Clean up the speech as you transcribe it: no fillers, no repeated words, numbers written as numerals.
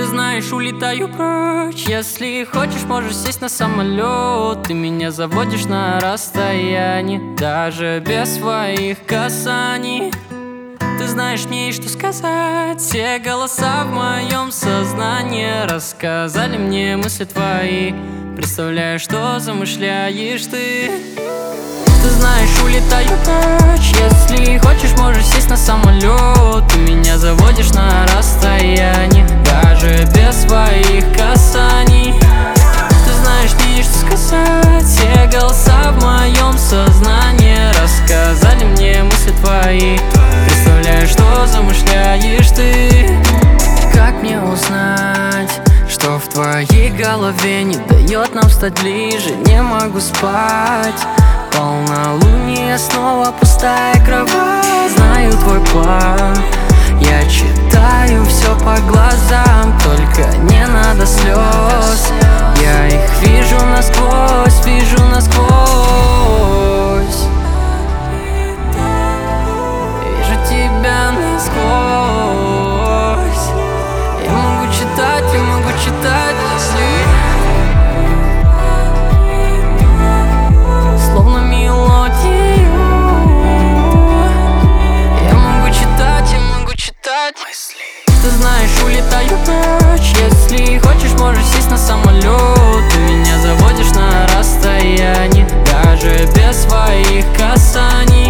знаешь, улетаю прочь. Если хочешь, можешь сесть на самолет. Ты меня заводишь на расстоянии, даже без своих касаний. Ты знаешь, мне есть что сказать. Все голоса в моем сознании рассказали мне мысли твои. Представляю, что замышляешь ты. Ты знаешь, улетаю прочь. Если хочешь, можешь сесть на самолет. Ты меня заводишь на расстоянии, даже без своих касаний. Ты знаешь, мне есть что сказать. Все голоса в моем сознании рассказали мне мысли твои. Представляю, что замышляешь ты. Как мне узнать, что в твоей голове не дает нам стать ближе? Не могу спать. Полнолуние, снова пустая кровать. Знаю твой план, я читаю все по глазам. Только не надо слез, я их вижу насквозь, вижу насквозь. Вижу тебя насквозь. Я могу читать, я могу читать мысли. Ты знаешь, улетаю прочь. Если хочешь, можешь сесть на самолет. Ты меня заводишь на расстоянии, даже без своих касаний.